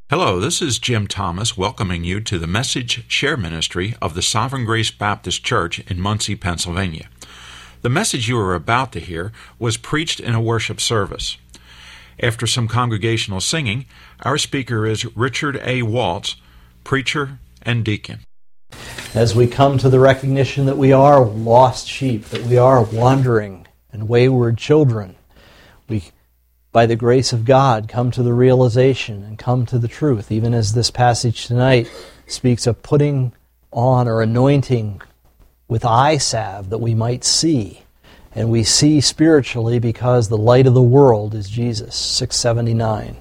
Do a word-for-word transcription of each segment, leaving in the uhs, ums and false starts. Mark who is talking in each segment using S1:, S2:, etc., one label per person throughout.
S1: Hello, this is Jim Thomas welcoming you to the Message Share Ministry of the Sovereign Grace Baptist Church in Muncie, Pennsylvania. The message you are about to hear was preached in a worship service. After some congregational singing, our speaker is Richard A. Waltz, preacher and deacon.
S2: As we come to the recognition that we are lost sheep, that we are wandering and wayward children, we by the grace of God, come to the realization and come to the truth, even as this passage tonight speaks of putting on or anointing with eye salve that we might see. And we see spiritually because the light of the world is Jesus, six seventy-nine.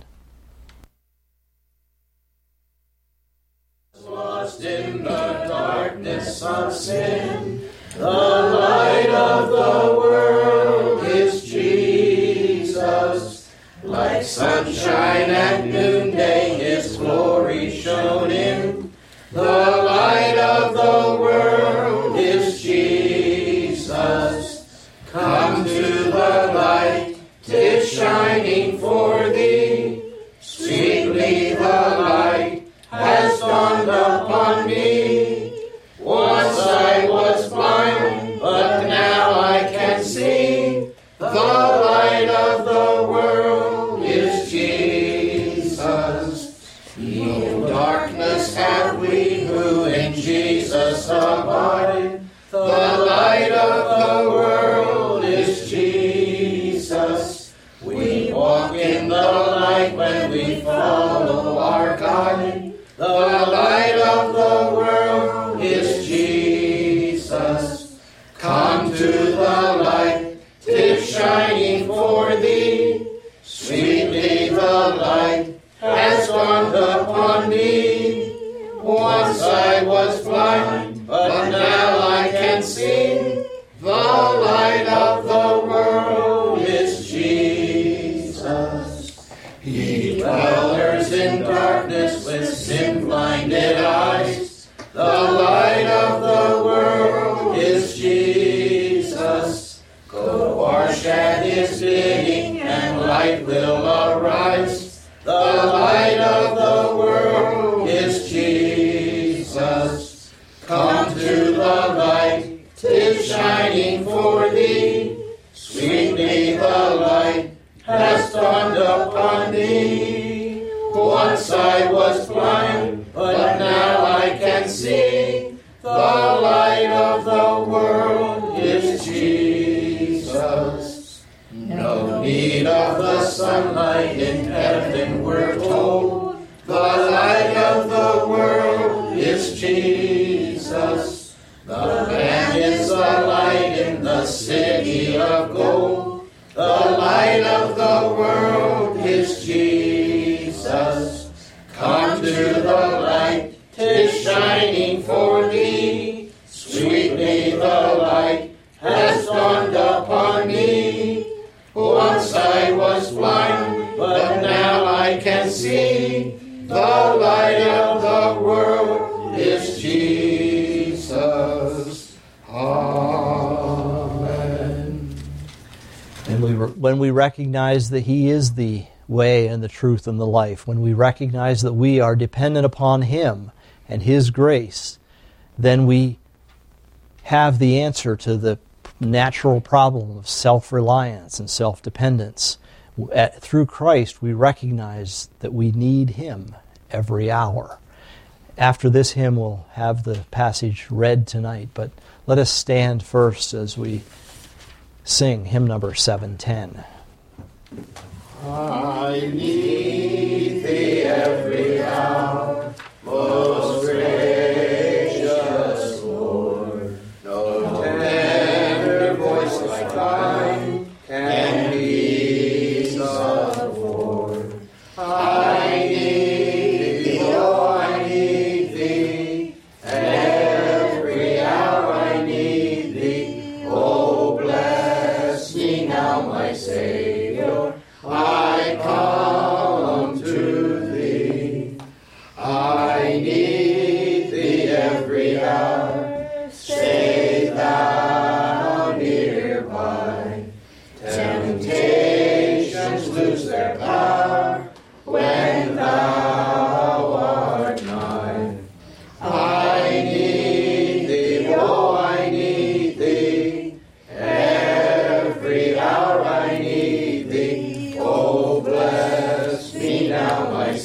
S3: Lost in the darkness of sin, the light of the world is Jesus. Like sunshine at noonday, His glory shone in. The light of the world is Jesus. Come to the light, 'tis shining for thee. Sweetly the light has dawned upon me. Once I was blind, but now I can see. The light of the world is Jesus. In darkness have we who in Jesus abide. The light of the world is Jesus. We walk in the light when we follow our guide. The light of the world is Jesus. Come to the light, 'tis shining for thee. Sweetly the light has dawned upon me. Once I was blind, but now I can see. The light of the world is Jesus. Ye dwellers in darkness with sin-blinded eyes, the light of the world is Jesus. Go wash at His bidding, and light will arise. The light of the world is Jesus. Come to the light, 'tis shining for thee. Sweetly the light has dawned upon me. Once I was blind, but now I can see. The light of the world is Jesus. No need of the sunlight in heaven, we're told. The light of the world is Jesus. The Lamb is the light in the city of gold. The light of the world is Jesus. Come to the light, 'tis shining for thee. Sweetly the light has dawned upon me. Once I was blind, but now I can see. The light of the world is Jesus. Amen.
S2: And we, when we recognize that He is the way and the truth and the life, when we recognize that we are dependent upon Him and His grace, then we have the answer to the natural problem of self-reliance and self-dependence. At, through Christ, we recognize that we need Him every hour. After this hymn, we'll have the passage read tonight, but let us stand first as we sing hymn number seven ten.
S3: I need Thee every hour, most gracious Lord. No tender voice like Thine can be afford. I need Thee, oh, I need Thee, every hour I need Thee. Oh, bless me now, my Savior, I come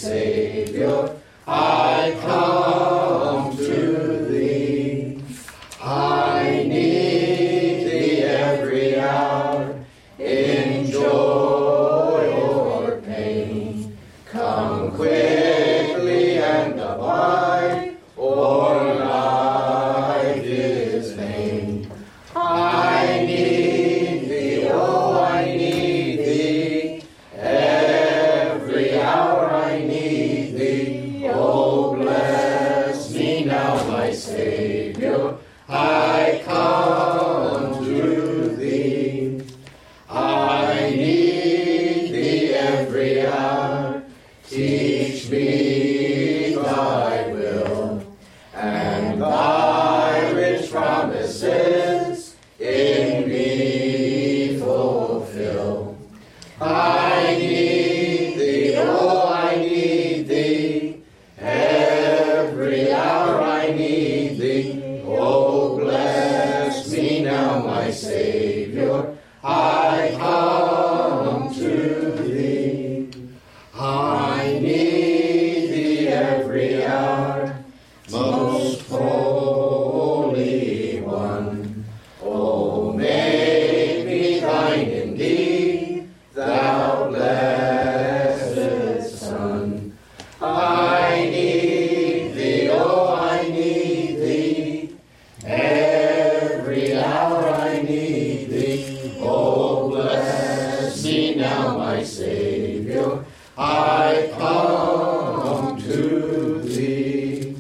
S3: Savior, I come to thee. I need thee every hour, in joy or pain. Come quickly and abide, or life is vain. I need thee, oh, I need thee. Every hour I need thee. Oh, bless me now, my Savior. I come to thee. I need thee every hour. Teach me thy will, and thy rich promises in me fulfill. I need thee, oh, I need thee. Every hour I need thee. Oh, bless me now, my Savior. I come to thee. I need thee every hour, most holy one. Oh, make me thine indeed, thou blessed Son. I need thee, oh, I need thee. Every hour I need thee. Oh, bless me now, my Savior. I come to thee.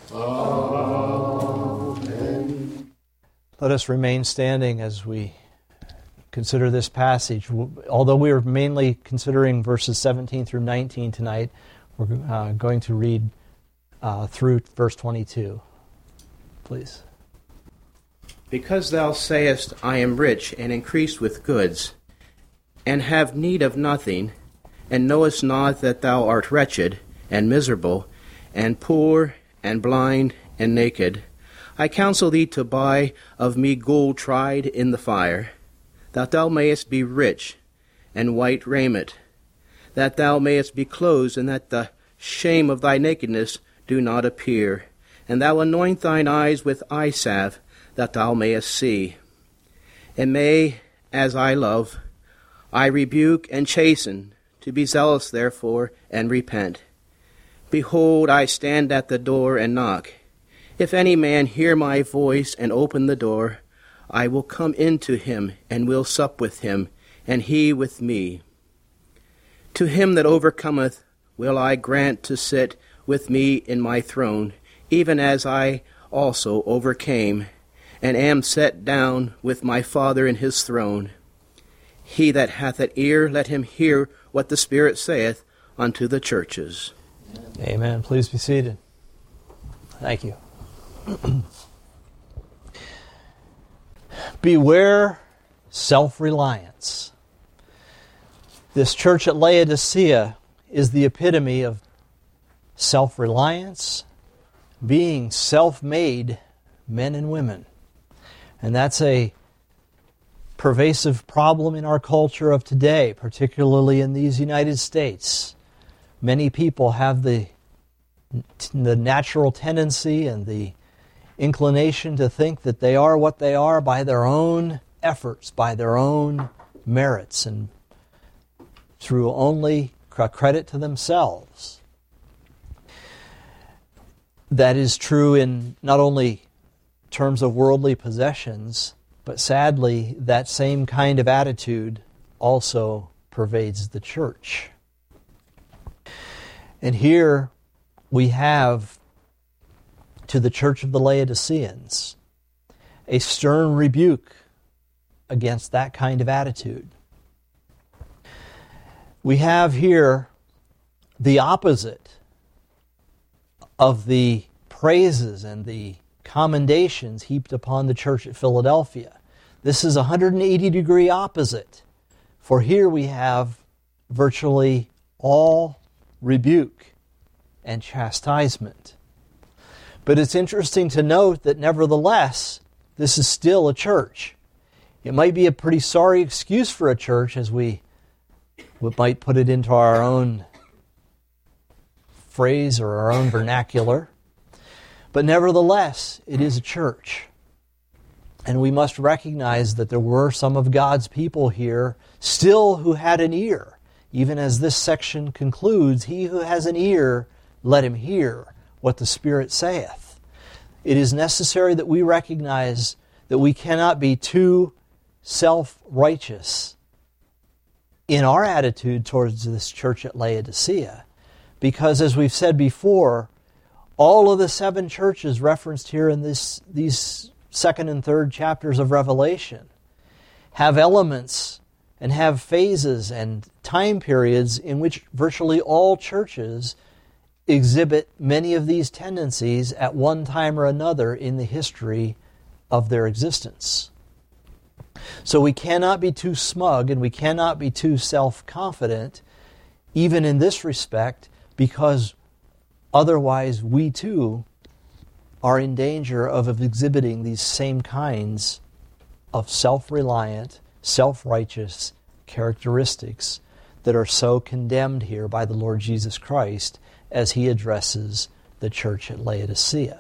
S3: Amen.
S2: Let us remain standing as we consider this passage. Although we are mainly considering verses seventeen through nineteen tonight, we're uh, going to read uh, through verse twenty-two. Please.
S4: Because thou sayest, I am rich and increased with goods, and have need of nothing, and knowest not that thou art wretched, and miserable, and poor, and blind, and naked, I counsel thee to buy of me gold tried in the fire, that thou mayest be rich, and white raiment, that thou mayest be clothed, and that the shame of thy nakedness do not appear, and thou anoint thine eyes with eye salve, that thou mayest see. And may, as I love, I rebuke and chasten, to be zealous therefore, and repent. Behold, I stand at the door and knock. If any man hear my voice and open the door, I will come in to him, and will sup with him, and he with me. To him that overcometh will I grant to sit with me in my throne, even as I also overcame, and am set down with my Father in his throne. He that hath an ear, let him hear what the Spirit saith unto the churches.
S2: Amen. Please be seated. Thank you. Beware self-reliance. This church at Laodicea is the epitome of self-reliance, being self-made men and women. And that's a pervasive problem in our culture of today, particularly in these United States. Many people have the, the natural tendency and the inclination to think that they are what they are by their own efforts, by their own merits, and through only credit to themselves. That is true in not only terms of worldly possessions, but sadly, that same kind of attitude also pervades the church. And here we have, to the church of the Laodiceans, a stern rebuke against that kind of attitude. We have here the opposite of the praises and the commendations heaped upon the church at Philadelphia. This is a one hundred eighty degree opposite. For here we have virtually all rebuke and chastisement. But it's interesting to note that nevertheless, this is still a church. It might be a pretty sorry excuse for a church, as we might put it into our own phrase or our own vernacular. But nevertheless, it is a church. And we must recognize that there were some of God's people here still who had an ear. Even as this section concludes, he who has an ear, let him hear what the Spirit saith. It is necessary that we recognize that we cannot be too self-righteous in our attitude towards this church at Laodicea. Because as we've said before, all of the seven churches referenced here in this, these second and third chapters of Revelation have elements and have phases and time periods in which virtually all churches exhibit many of these tendencies at one time or another in the history of their existence. So we cannot be too smug and we cannot be too self-confident, even in this respect, because otherwise we too are in danger of exhibiting these same kinds of self-reliant, self-righteous characteristics that are so condemned here by the Lord Jesus Christ as he addresses the church at Laodicea.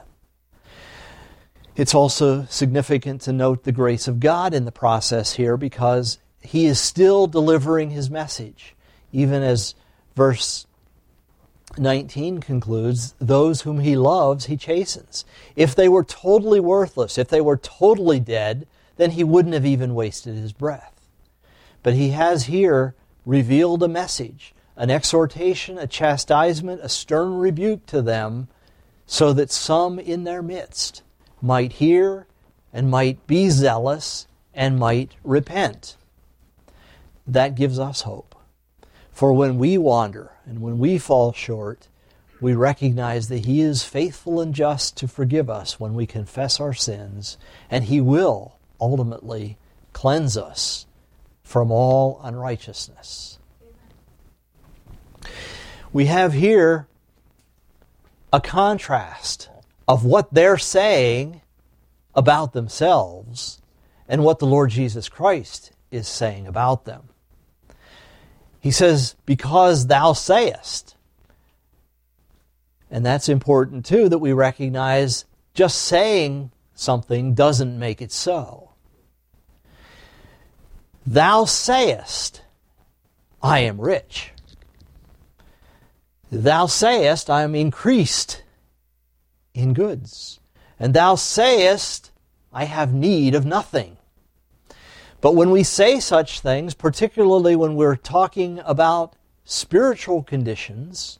S2: It's also significant to note the grace of God in the process here, because he is still delivering his message. Even as verse nineteen concludes, those whom he loves, he chastens. If they were totally worthless, if they were totally dead, then he wouldn't have even wasted his breath. But he has here revealed a message, an exhortation, a chastisement, a stern rebuke to them, so that some in their midst might hear and might be zealous and might repent. That gives us hope. For when we wander and when we fall short, we recognize that he is faithful and just to forgive us when we confess our sins, and he will ultimately cleanse us from all unrighteousness. We have here a contrast of what they're saying about themselves and what the Lord Jesus Christ is saying about them. He says, because thou sayest. And that's important too, that we recognize just saying something doesn't make it so. Thou sayest, I am rich. Thou sayest, I am increased in goods. And thou sayest, I have need of nothing. But when we say such things, particularly when we're talking about spiritual conditions,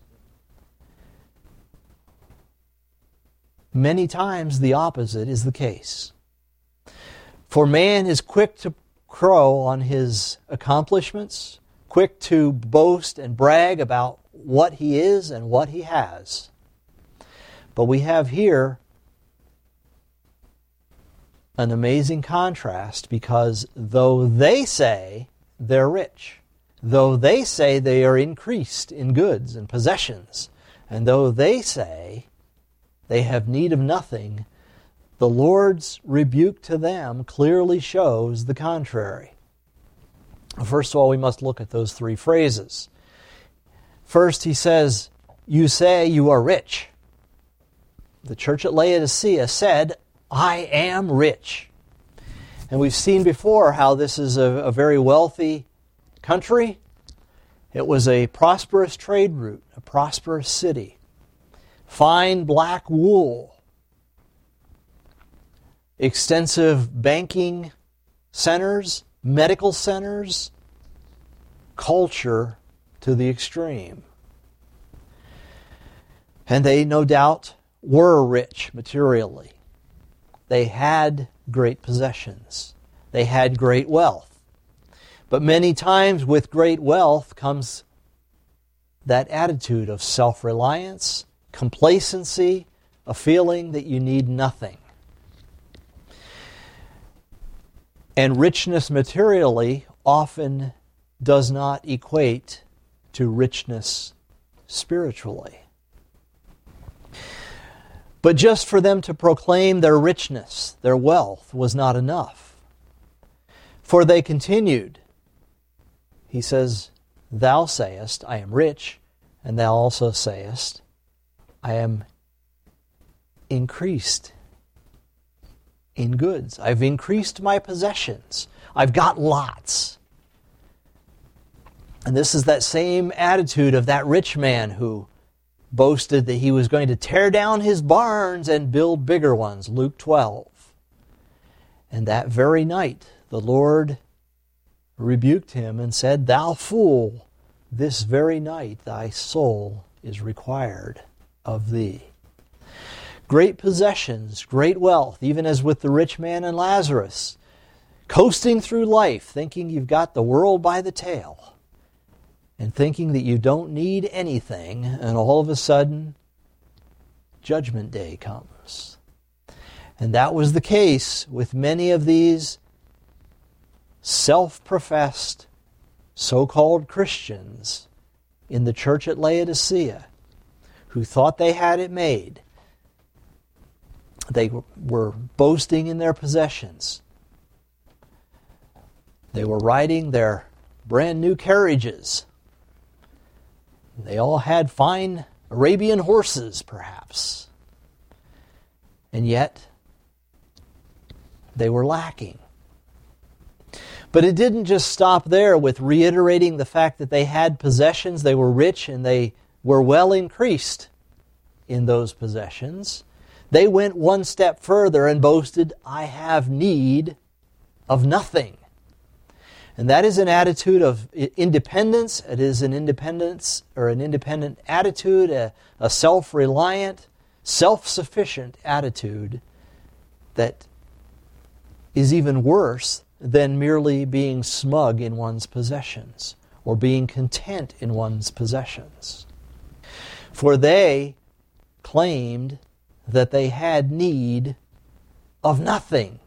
S2: many times the opposite is the case. For man is quick to crow on his accomplishments, quick to boast and brag about what he is and what he has. But we have here an amazing contrast, because though they say they're rich, though they say they are increased in goods and possessions, and though they say they have need of nothing, the Lord's rebuke to them clearly shows the contrary. First of all, we must look at those three phrases. First, he says, you say you are rich. The church at Laodicea said, I am rich. And we've seen before how this is a, a very wealthy country. It was a prosperous trade route, a prosperous city. Fine black wool. Extensive banking centers, medical centers, culture to the extreme. And they, no doubt, were rich materially. They had great possessions. They had great wealth. But many times with great wealth comes that attitude of self-reliance, complacency, a feeling that you need nothing. And richness materially often does not equate to richness spiritually. But just for them to proclaim their richness, their wealth, was not enough. For they continued. He says, thou sayest, I am rich, and thou also sayest, I am increased in goods. I've increased my possessions. I've got lots. And this is that same attitude of that rich man who boasted that he was going to tear down his barns and build bigger ones, Luke twelve. And that very night the Lord rebuked him and said, "Thou fool, this very night thy soul is required of thee." Great possessions, great wealth, even as with the rich man and Lazarus, coasting through life, thinking you've got the world by the tail, and thinking that you don't need anything, and all of a sudden, Judgment Day comes. And that was the case with many of these self-professed, so-called Christians in the church at Laodicea, who thought they had it made. They were boasting in their possessions. They were riding their brand new carriages. They all had fine Arabian horses, perhaps. And yet, they were lacking. But it didn't just stop there with reiterating the fact that they had possessions, they were rich, and they were well increased in those possessions. They went one step further and boasted, "I have need of nothing." And that is an attitude of independence. It is an independence or an independent attitude, a, a self-reliant, self-sufficient attitude that is even worse than merely being smug in one's possessions or being content in one's possessions. For they claimed that they had need of nothing.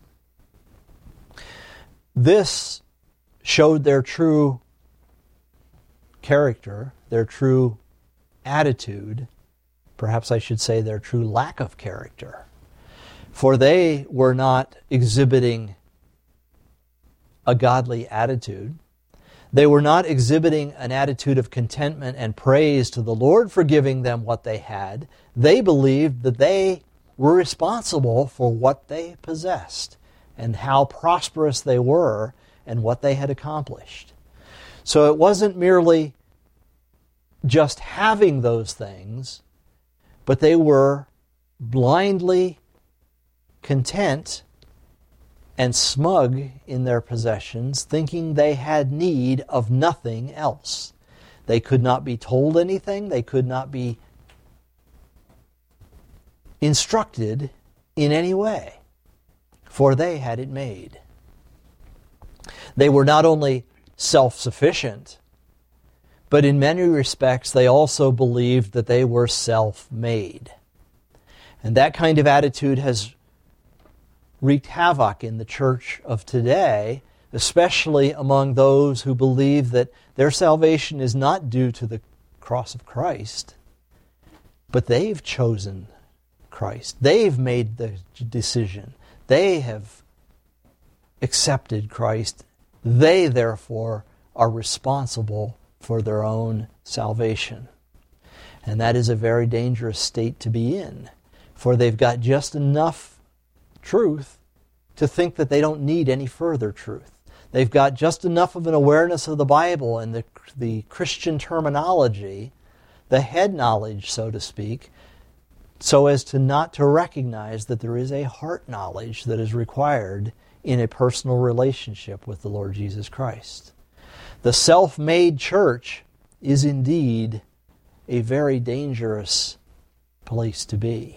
S2: This showed their true character, their true attitude, perhaps I should say their true lack of character. For they were not exhibiting a godly attitude. They were not exhibiting an attitude of contentment and praise to the Lord for giving them what they had. They believed that they were responsible for what they possessed and how prosperous they were and what they had accomplished. So it wasn't merely just having those things, but they were blindly content and smug in their possessions, thinking they had need of nothing else. They could not be told anything. They could not be instructed in any way, for they had it made. They were not only self-sufficient, but in many respects they also believed that they were self-made. And that kind of attitude has wreaked havoc in the church of today, especially among those who believe that their salvation is not due to the cross of Christ, but they've chosen Christ. They've made the decision. They have accepted Christ. They, therefore, are responsible for their own salvation. And that is a very dangerous state to be in, for they've got just enough truth to think that they don't need any further truth. They've got just enough of an awareness of the Bible and the, the Christian terminology, the head knowledge, so to speak, so as to not to recognize that there is a heart knowledge that is required in a personal relationship with the Lord Jesus Christ. The self-made church is indeed a very dangerous place to be.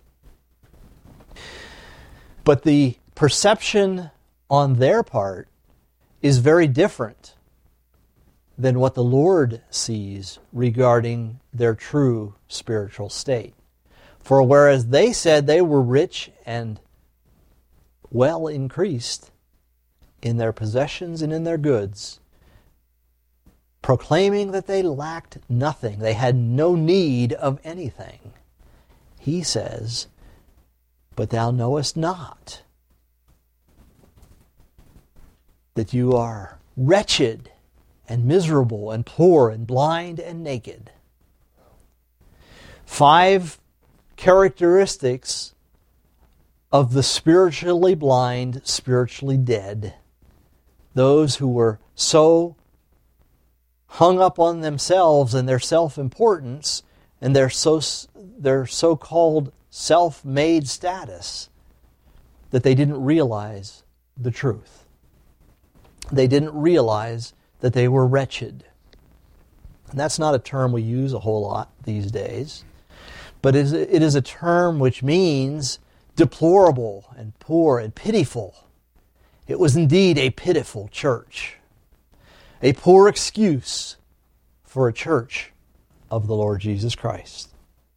S2: But the perception on their part is very different than what the Lord sees regarding their true spiritual state. For whereas they said they were rich and well increased in their possessions and in their goods, proclaiming that they lacked nothing, they had no need of anything, he says, "But thou knowest not that you are wretched and miserable and poor and blind and naked." Five characteristics of the spiritually blind, spiritually dead. Those who were so hung up on themselves and their self-importance and their so their so-called self-made status that they didn't realize the truth. They didn't realize that they were wretched. And that's not a term we use a whole lot these days, but it is a term which means deplorable and poor and pitiful. It was indeed a pitiful church, a poor excuse for a church of the Lord Jesus Christ.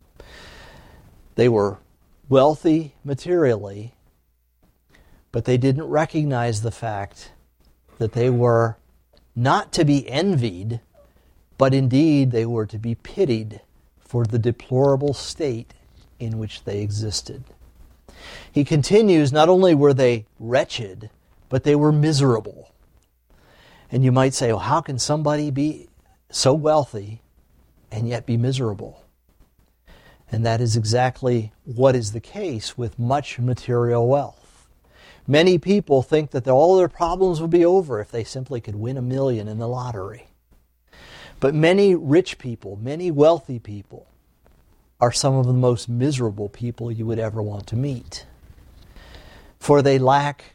S2: They were wealthy materially, but they didn't recognize the fact that they were not to be envied, but indeed they were to be pitied for the deplorable state in which they existed. He continues, not only were they wretched, but they were miserable. And you might say, well, how can somebody be so wealthy and yet be miserable? And that is exactly what is the case with much material wealth. Many people think that all their problems would be over if they simply could win a million in the lottery. But many rich people, many wealthy people, are some of the most miserable people you would ever want to meet. For they lack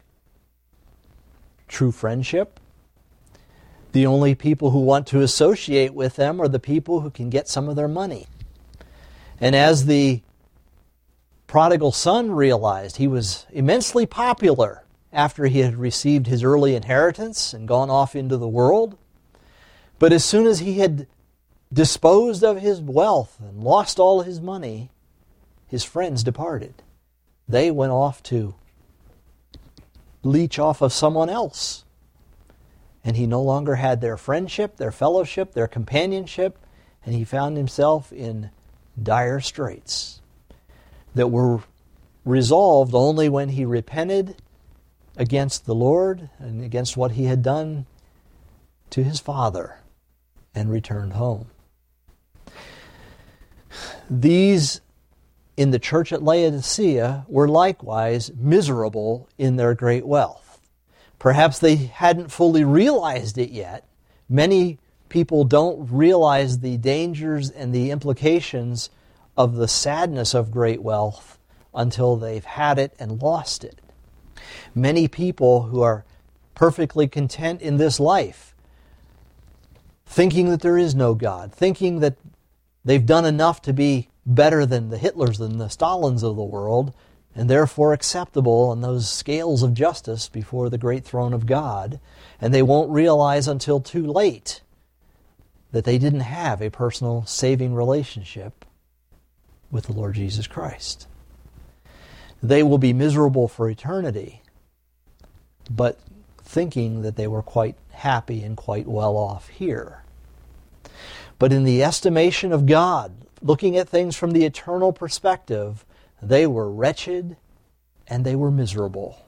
S2: true friendship. The only people who want to associate with them are the people who can get some of their money. And as the prodigal son realized, he was immensely popular after he had received his early inheritance and gone off into the world. But as soon as he had disposed of his wealth and lost all his money, his friends departed. They went off to leech off of someone else. And he no longer had their friendship, their fellowship, their companionship, and he found himself in dire straits that were resolved only when he repented against the Lord and against what he had done to his father and returned home. These in the church at Laodicea were likewise miserable in their great wealth. Perhaps they hadn't fully realized it yet. Many people don't realize the dangers and the implications of the sadness of great wealth until they've had it and lost it. Many people who are perfectly content in this life, thinking that there is no God, thinking that they've done enough to be better than the Hitlers and the Stalins of the world, and therefore acceptable on those scales of justice before the great throne of God, and they won't realize until too late that they didn't have a personal saving relationship with the Lord Jesus Christ. They will be miserable for eternity, but thinking that they were quite happy and quite well off here. But in the estimation of God, looking at things from the eternal perspective, they were wretched and they were miserable.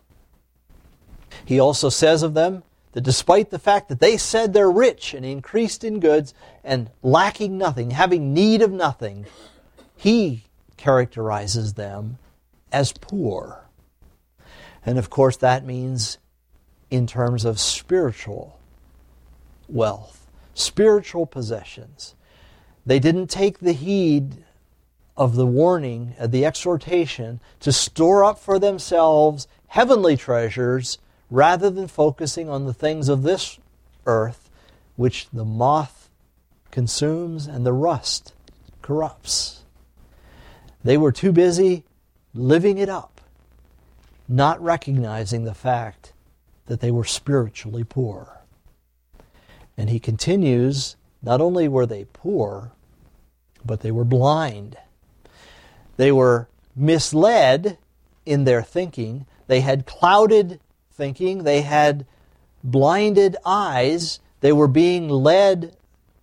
S2: He also says of them that despite the fact that they said they're rich and increased in goods and lacking nothing, having need of nothing, he characterizes them as poor. And of course that means in terms of spiritual wealth, spiritual possessions. They didn't take the heed of the warning, of the exhortation to store up for themselves heavenly treasures rather than focusing on the things of this earth, which the moth consumes and the rust corrupts. They were too busy living it up, not recognizing the fact that they were spiritually poor. And he continues, not only were they poor, but they were blind. They were misled in their thinking. They had clouded thinking. They had blinded eyes. They were being led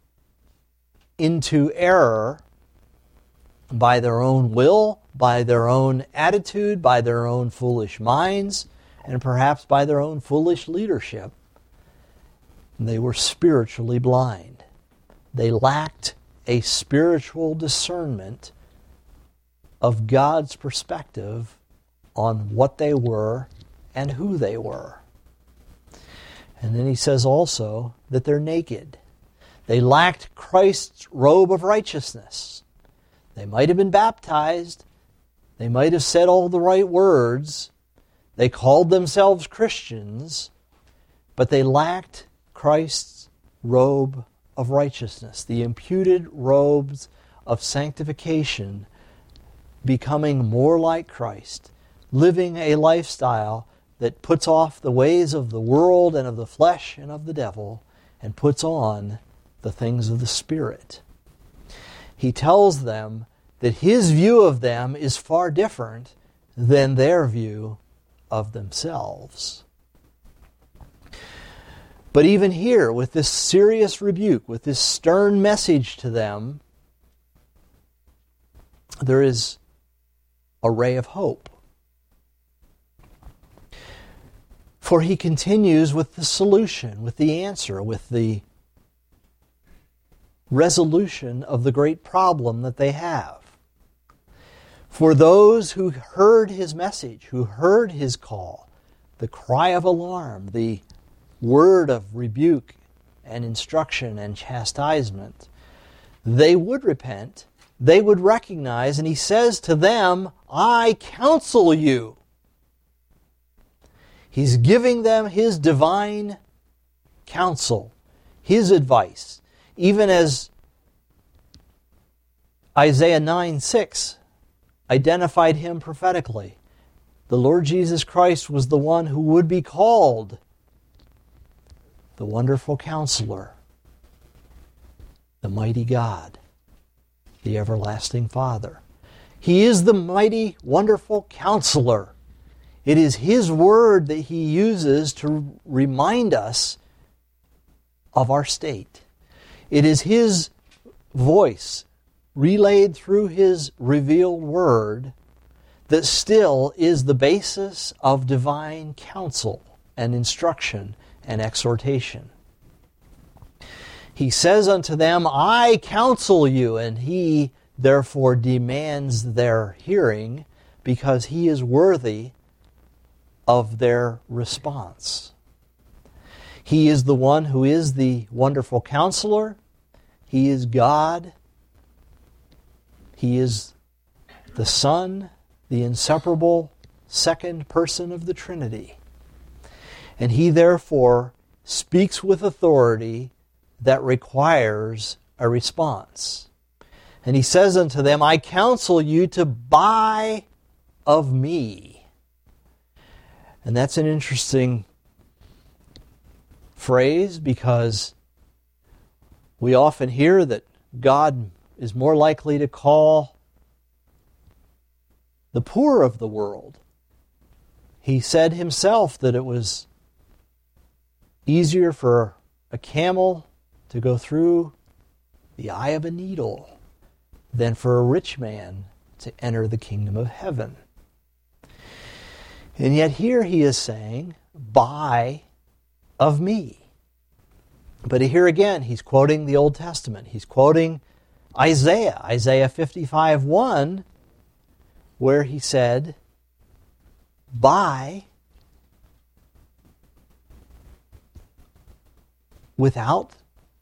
S2: into error by their own will, by their own attitude, by their own foolish minds, and perhaps by their own foolish leadership. They were spiritually blind. They lacked a spiritual discernment of God's perspective on what they were and who they were. And then he says also that they're naked. They lacked Christ's robe of righteousness. They might have been baptized. They might have said all the right words. They called themselves Christians, but they lacked Christ's robe of righteousness, the imputed robes of sanctification, becoming more like Christ, living a lifestyle that puts off the ways of the world and of the flesh and of the devil and puts on the things of the Spirit. He tells them that his view of them is far different than their view of themselves. But even here, with this serious rebuke, with this stern message to them, there is a ray of hope. For he continues with the solution, with the answer, with the resolution of the great problem that they have. For those who heard his message, who heard his call, the cry of alarm, the word of rebuke and instruction and chastisement, they would repent, they would recognize, and he says to them, I counsel you. He's giving them his divine counsel, his advice, even as Isaiah nine six identified him prophetically. The Lord Jesus Christ was the one who would be called the Wonderful Counselor, the Mighty God, the Everlasting Father. He is the Mighty, Wonderful Counselor. It is his word that he uses to remind us of our state. It is his voice relayed through his revealed word that still is the basis of divine counsel and instruction and exhortation. He says unto them, I counsel you, and he therefore demands their hearing because he is worthy of their response. He is the one who is the Wonderful Counselor. He is God. He is the Son, the inseparable second person of the Trinity. And he therefore speaks with authority that requires a response. And he says unto them, I counsel you to buy of me. And that's an interesting phrase because we often hear that God is more likely to call the poor of the world. He said himself that it was easier for a camel to go through the eye of a needle than for a rich man to enter the kingdom of heaven. And yet here he is saying, buy of me. But here again, he's quoting the Old Testament. He's quoting Isaiah, Isaiah fifty-five one, where he said, buy without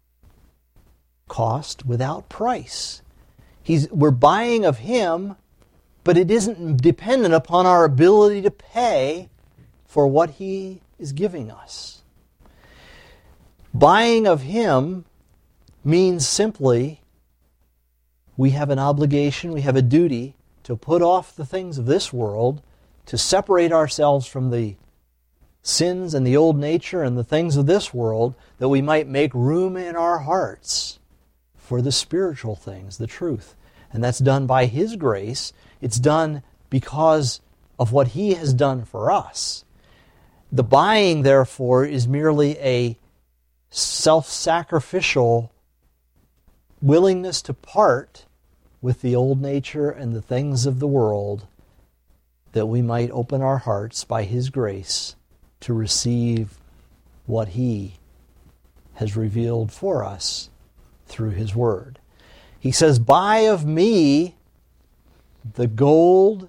S2: cost, without price. He's, we're buying of him, but it isn't dependent upon our ability to pay for what he is giving us. Buying of him means simply we have an obligation, we have a duty to put off the things of this world, to separate ourselves from the sins and the old nature and the things of this world, that we might make room in our hearts for the spiritual things, the truth. And that's done by his grace. It's done because of what he has done for us. The buying, therefore, is merely a self-sacrificial willingness to part with the old nature and the things of the world, that we might open our hearts by his grace to receive what he has revealed for us through his word. He says, buy of me the gold,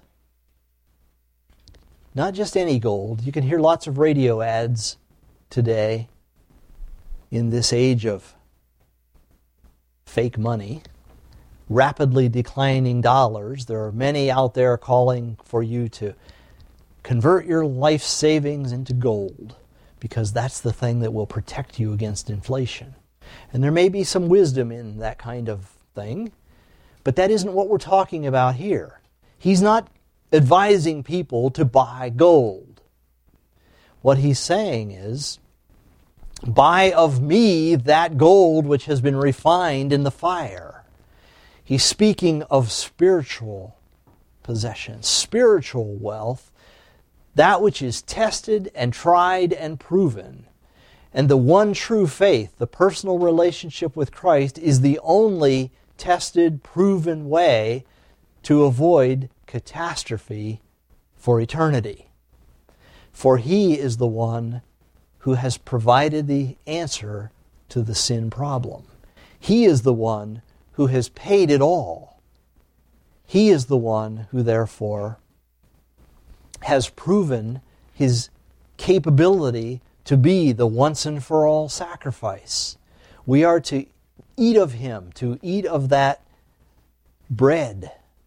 S2: not just any gold. You can hear lots of radio ads today in this age of fake money, rapidly declining dollars. There are many out there calling for you to convert your life savings into gold, because that's the thing that will protect you against inflation. And there may be some wisdom in that kind of thing, but that isn't what we're talking about here. He's not advising people to buy gold. What he's saying is, buy of me that gold which has been refined in the fire. He's speaking of spiritual possessions, spiritual wealth, that which is tested and tried and proven. And the one true faith, the personal relationship with Christ, is the only tested, proven way to avoid catastrophe for eternity. For He is the one who has provided the answer to the sin problem. He is the one who has paid it all. He is the one who, therefore, has proven His capability to be the once and for all sacrifice. We are to eat of Him, to eat of that bread,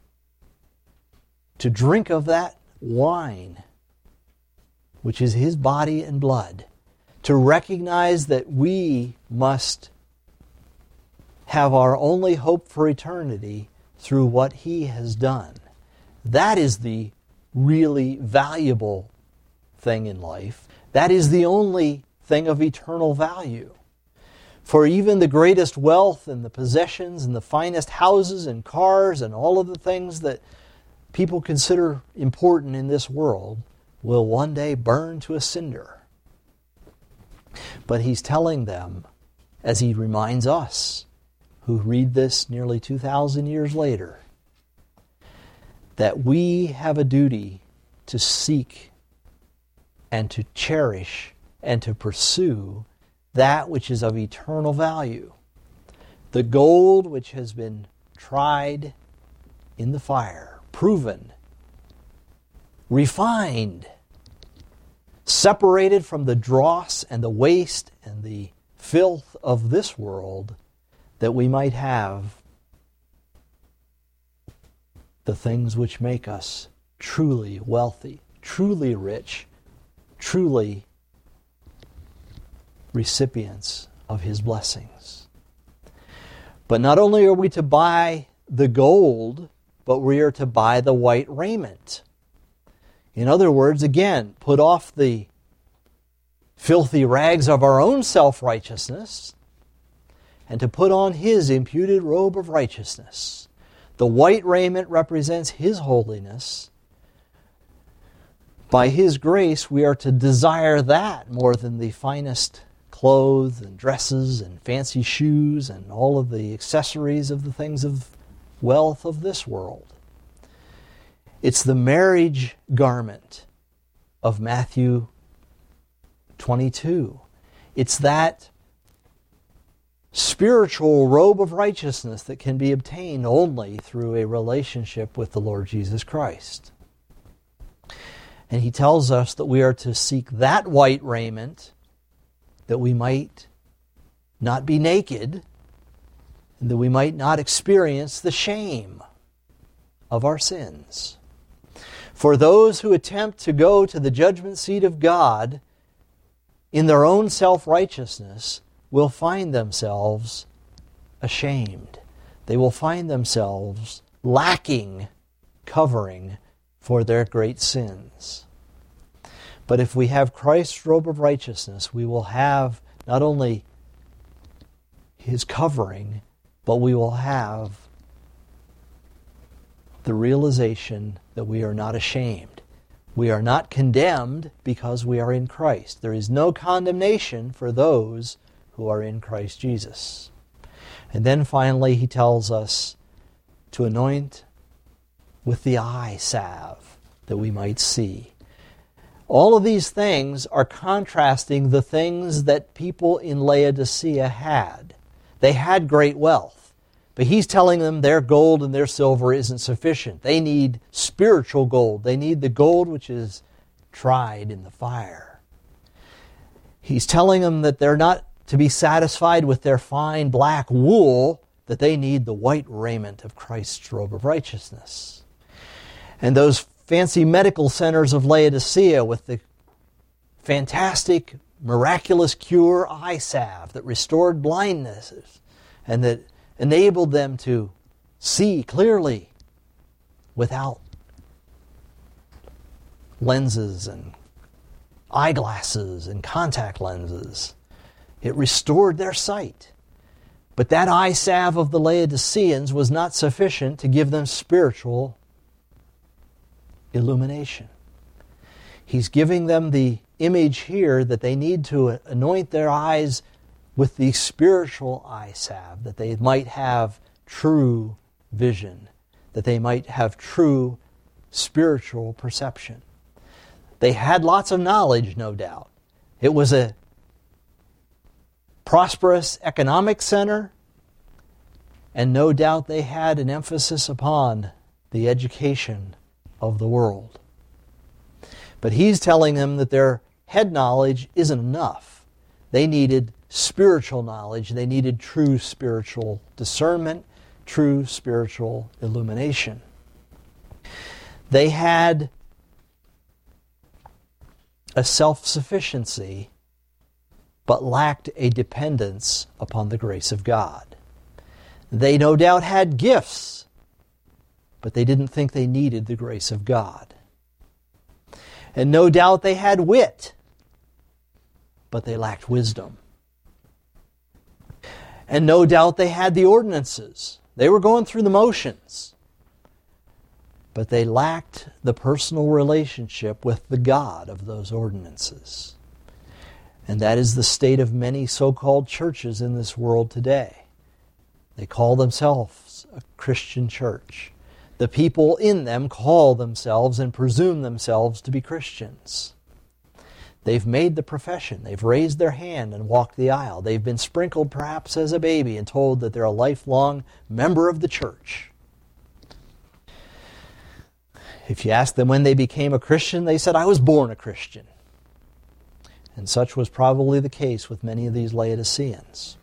S2: to drink of that wine, which is His body and blood, to recognize that we must have our only hope for eternity through what He has done. That is the really valuable thing in life. That is the only thing of eternal value. For even the greatest wealth and the possessions and the finest houses and cars and all of the things that people consider important in this world will one day burn to a cinder. But He's telling them, as He reminds us, who read this nearly two thousand years later, that we have a duty to seek and to cherish and to pursue that which is of eternal value. The gold which has been tried in the fire, proven, refined, separated from the dross and the waste and the filth of this world, that we might have the things which make us truly wealthy, truly rich, truly recipients of His blessings. But not only are we to buy the gold, but we are to buy the white raiment. In other words, again, put off the filthy rags of our own self-righteousness and to put on His imputed robe of righteousness. The white raiment represents His holiness. By His grace, we are to desire that more than the finest clothes and dresses and fancy shoes and all of the accessories of the things of wealth of this world. It's the marriage garment of Matthew twenty-two. It's that spiritual robe of righteousness that can be obtained only through a relationship with the Lord Jesus Christ. And He tells us that we are to seek that white raiment that we might not be naked and that we might not experience the shame of our sins. For those who attempt to go to the judgment seat of God in their own self-righteousness will find themselves ashamed. They will find themselves lacking covering for their great sins. But if we have Christ's robe of righteousness, we will have not only His covering, but we will have the realization that we are not ashamed. We are not condemned because we are in Christ. There is no condemnation for those who are in Christ Jesus. And then finally, He tells us to anoint with the eye salve that we might see. All of these things are contrasting the things that people in Laodicea had. They had great wealth. But he's telling them their gold and their silver isn't sufficient. They need spiritual gold. They need the gold which is tried in the fire. He's telling them that they're not to be satisfied with their fine black wool, that they need the white raiment of Christ's robe of righteousness. And those fancy medical centers of Laodicea with the fantastic, miraculous cure eye salve that restored blindness and that enabled them to see clearly without lenses and eyeglasses and contact lenses. It restored their sight. But that eye salve of the Laodiceans was not sufficient to give them spiritual illumination. He's giving them the image here that they need to anoint their eyes with the spiritual eye salve, that they might have true vision, that they might have true spiritual perception. They had lots of knowledge, no doubt. It was a prosperous economic center, and no doubt they had an emphasis upon the education of the world. But he's telling them that their head knowledge isn't enough. They needed spiritual knowledge. They needed true spiritual discernment, true spiritual illumination. They had a self-sufficiency, but lacked a dependence upon the grace of God. They no doubt had gifts, but they didn't think they needed the grace of God. And no doubt they had wit, but they lacked wisdom. And no doubt they had the ordinances. They were going through the motions. But they lacked the personal relationship with the God of those ordinances. And that is the state of many so-called churches in this world today. They call themselves a Christian church. The people in them call themselves and presume themselves to be Christians. They've made the profession. They've raised their hand and walked the aisle. They've been sprinkled perhaps as a baby and told that they're a lifelong member of the church. If you ask them when they became a Christian, they said, "I was born a Christian." And such was probably the case with many of these Laodiceans.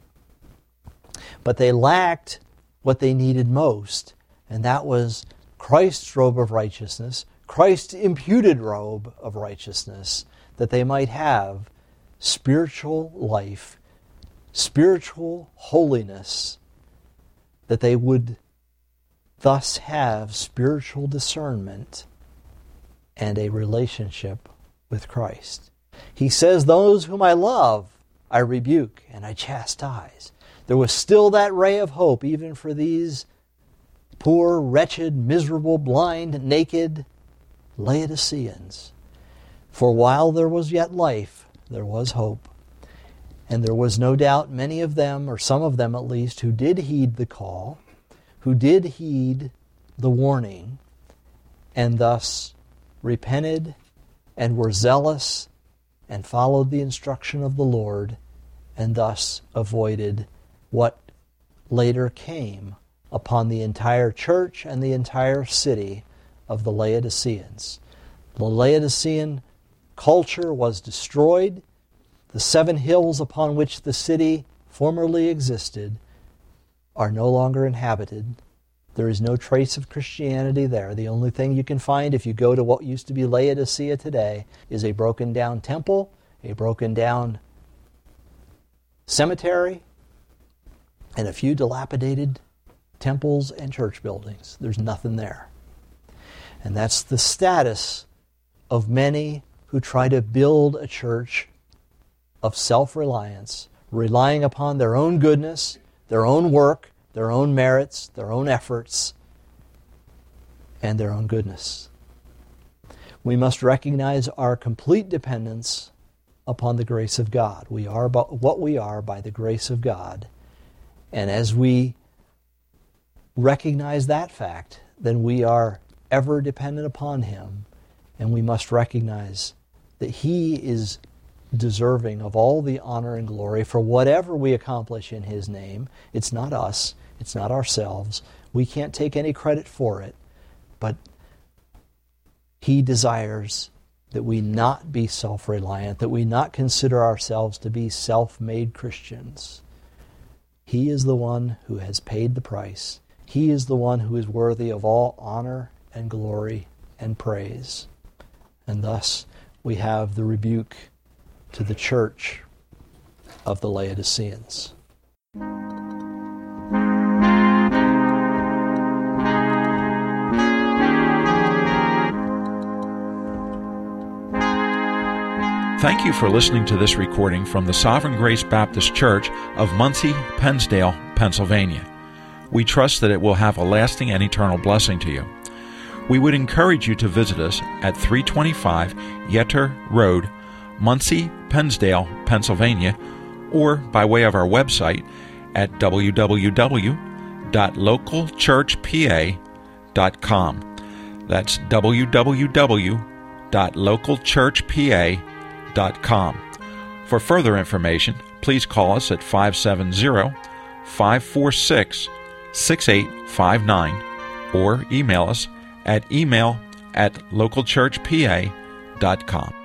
S2: But they lacked what they needed most, and that was Christ's robe of righteousness, Christ's imputed robe of righteousness, that they might have spiritual life, spiritual holiness, that they would thus have spiritual discernment and a relationship with Christ. He says, "Those whom I love, I rebuke and I chastise." There was still that ray of hope even for these poor, wretched, miserable, blind, naked Laodiceans. For while there was yet life, there was hope. And there was no doubt many of them, or some of them at least, who did heed the call, who did heed the warning, and thus repented and were zealous and followed the instruction of the Lord, and thus avoided what later came upon the entire church and the entire city of the Laodiceans. The Laodicean culture was destroyed. The seven hills upon which the city formerly existed are no longer inhabited. There is no trace of Christianity there. The only thing you can find if you go to what used to be Laodicea today is a broken down temple, a broken down cemetery, and a few dilapidated temples and church buildings. There's nothing there. And that's the status of many who try to build a church of self-reliance, relying upon their own goodness, their own work, their own merits, their own efforts, and their own goodness. We must recognize our complete dependence upon the grace of God. We are what we are by the grace of God. And as we recognize that fact, then we are ever dependent upon Him, and we must recognize that He is deserving of all the honor and glory for whatever we accomplish in His name. It's not us. It's not ourselves. We can't take any credit for it, but He desires that we not be self-reliant, that we not consider ourselves to be self-made Christians. He is the one who has paid the price. He is the one who is worthy of all honor and glory and praise. And thus we have the rebuke to the church of the Laodiceans.
S1: Thank you for listening to this recording from the Sovereign Grace Baptist Church of Muncie, Pennsdale, Pennsylvania. We trust that it will have a lasting and eternal blessing to you. We would encourage you to visit us at three twenty-five Yetter Road, Muncie, Pennsdale, Pennsylvania, or by way of our website at w w w dot local church p a dot com. That's w w w dot local church p a dot com. For further information, please call us at five seven zero, five four six, six eight five nine or email us at email at local church p a dot com.